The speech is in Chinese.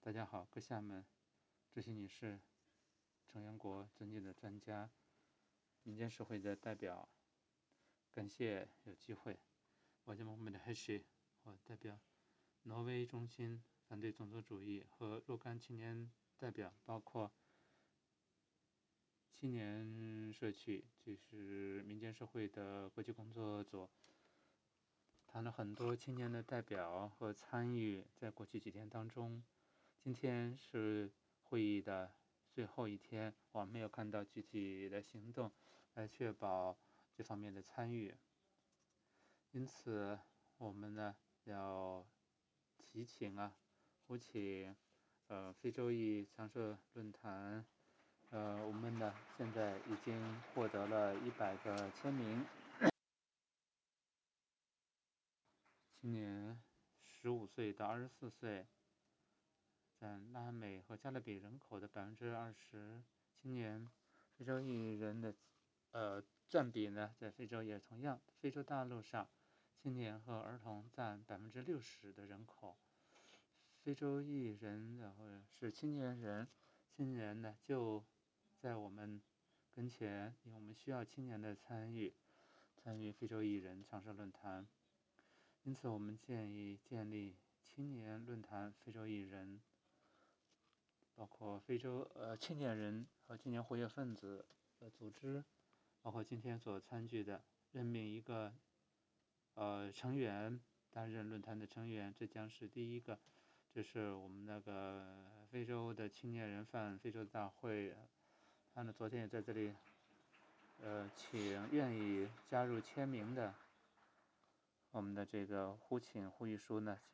大家好，各下们、主席女士、成员国、尊敬的专家、民间社会的代表，感谢有机会。我叫穆罕默德·黑什，我代表挪威中心反对种族主义和若干青年代表，包括青年社区，就是民间社会的国际工作组，谈了很多青年的代表和参与在过去几天当中。今天是会议的最后一天，我没有看到具体的行动来确保这方面的参与，因此我们呢要呼请非洲裔常设论坛，我们呢现在已经获得了100个签名，今年15岁到24岁。在拉美和加勒比人口的20%，青年非洲裔人的占比呢，在非洲也同样，非洲大陆上，青年和儿童占60%的人口。非洲裔人或者是青年人呢就在我们跟前，因为我们需要青年的参与非洲裔人常设论坛，因此我们建议建立青年论坛非洲裔人。包括非洲青年人和青年活跃分子的组织，包括今天所参与的任命一个成员担任论坛的成员，这将是第一个。这是我们那个非洲的青年人泛非洲大会，他呢昨天也在这里请愿意加入签名的我们的这个呼吁书呢，